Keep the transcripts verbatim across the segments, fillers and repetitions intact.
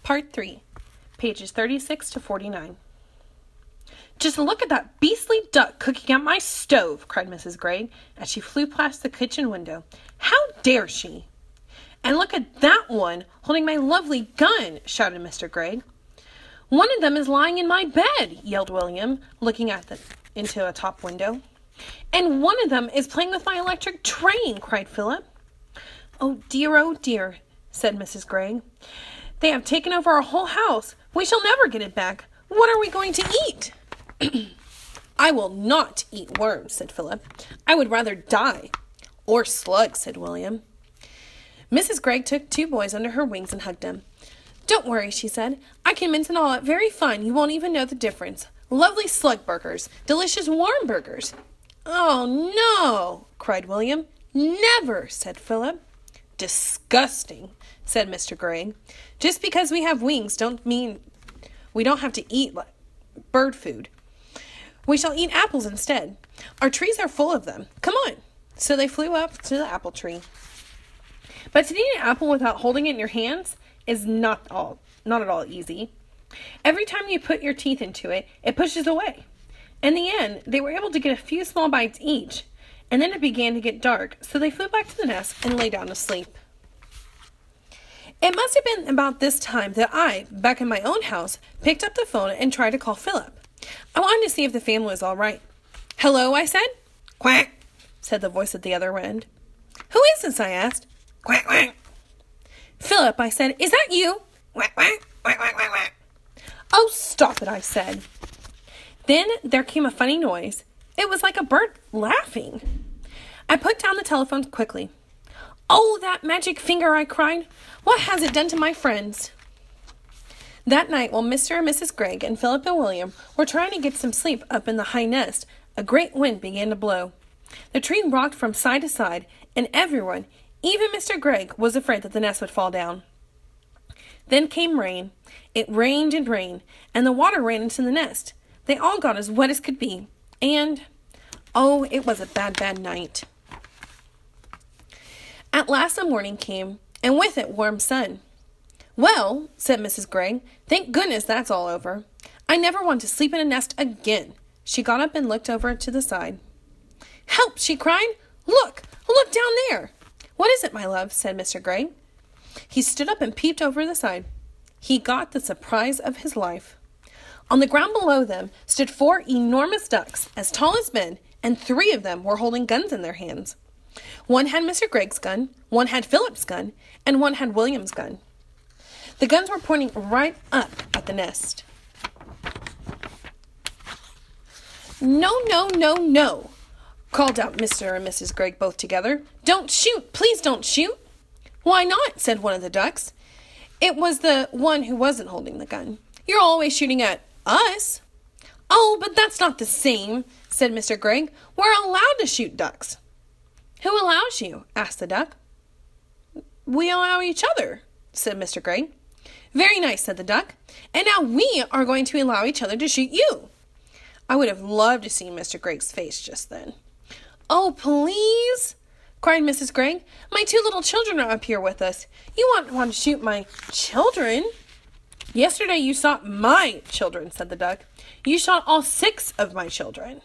Part three, pages thirty-six to forty-nine. "Just look at that beastly duck cooking at my stove," cried Missus Gregg as she flew past the kitchen window. "How dare she?" "And look at that one holding my lovely gun," shouted Mister Gregg. "One of them is lying in my bed," yelled William, looking at the, into a top window. "And one of them is playing with my electric train," cried Philip. "Oh dear, oh dear," said Missus Gregg. "They have taken over our whole house. We shall never get it back. What are we going to eat?" "I will not eat worms," said Philip. "I would rather die." "Or slugs," said William. Missus Gregg took two boys under her wings and hugged them. "Don't worry," she said. "I can mince it all up very fine. You won't even know the difference. Lovely slug burgers. Delicious worm burgers." "Oh, no," cried William. "Never," said Philip. "Disgusting," said Mister Gregg. "Just because we have wings don't mean we don't have to eat bird food. We shall eat apples instead. Our trees are full of them. Come on." So they flew up to the apple tree. But to eat an apple without holding it in your hands is not all not at all easy. Every time you put your teeth into it, it pushes away. In the end, they were able to get a few small bites each, and then it began to get dark, so they flew back to the nest and lay down to sleep. It must have been about this time that I, back in my own house, picked up the phone and tried to call Philip. I wanted to see if the family was all right. "Hello," I said. "Quack," said the voice at the other end. "Who is this?" I asked. "Quack, quack." "Philip," I said, "is that you?" "Quack, quack, quack, quack, quack, quack." "Oh, stop it," I said. Then there came a funny noise. It was like a bird laughing. I put down the telephone quickly. "Oh, that magic finger," I cried. "What has it done to my friends?" That night, while Mister and Missus Gregg and Philip and William were trying to get some sleep up in the high nest, a great wind began to blow. The tree rocked from side to side, and everyone, even Mister Gregg, was afraid that the nest would fall down. Then came rain. It rained and rained, and the water ran into the nest. They all got as wet as could be, and, oh, it was a bad, bad night. At last the morning came, and with it warm sun. "Well," said Missus Gregg, "thank goodness that's all over. I never want to sleep in a nest again." She got up and looked over to the side. "Help!" she cried. "Look! Look down there!" "What is it, my love?" said Mister Gregg. He stood up and peeped over the side. He got the surprise of his life. On the ground below them stood four enormous ducks, as tall as men, and three of them were holding guns in their hands. One had Mister Gregg's gun, one had Philip's gun, and one had William's gun. The guns were pointing right up at the nest. "No, no, no, no," called out Mister and Missus Gregg both together. "Don't shoot! Please don't shoot!" "Why not?" said one of the ducks. It was the one who wasn't holding the gun. "You're always shooting at us." "Oh, but that's not the same," said Mister Gregg. "We're allowed to shoot ducks." "Who allows you?" asked the duck. "We allow each other," said Mister Gregg. "Very nice," said the duck. "And now we are going to allow each other to shoot you." I would have loved to see Mister Gregg's face just then. "Oh, please," cried Missus Gregg. "My two little children are up here with us. You won't want to shoot my children." "Yesterday you shot my children," said the duck. "You shot all six of my children."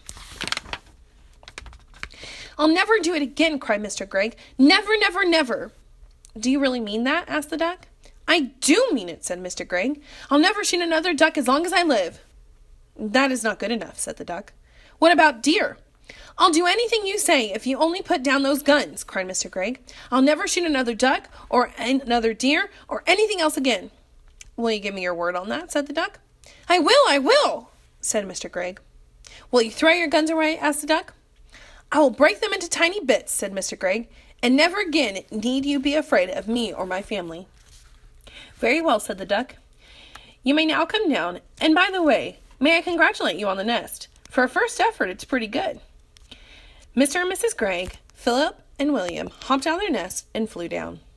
"I'll never do it again," cried Mister Gregg. "Never, never, never." "Do you really mean that?" asked the duck. "I do mean it," said Mister Gregg. "I'll never shoot another duck as long as I live." "That is not good enough," said the duck. "What about deer?" "I'll do anything you say if you only put down those guns," cried Mister Gregg. "I'll never shoot another duck or another deer or anything else again." "Will you give me your word on that?" said the duck. "I will, I will," said Mister Gregg. "Will you throw your guns away?" asked the duck. "I will break them into tiny bits," said Mister Gregg, "and never again need you be afraid of me or my family." "Very well," said the duck. "You may now come down, and by the way, may I congratulate you on the nest. For a first effort, it's pretty good." Mister and Missus Gregg, Philip, and William hopped out of their nest and flew down.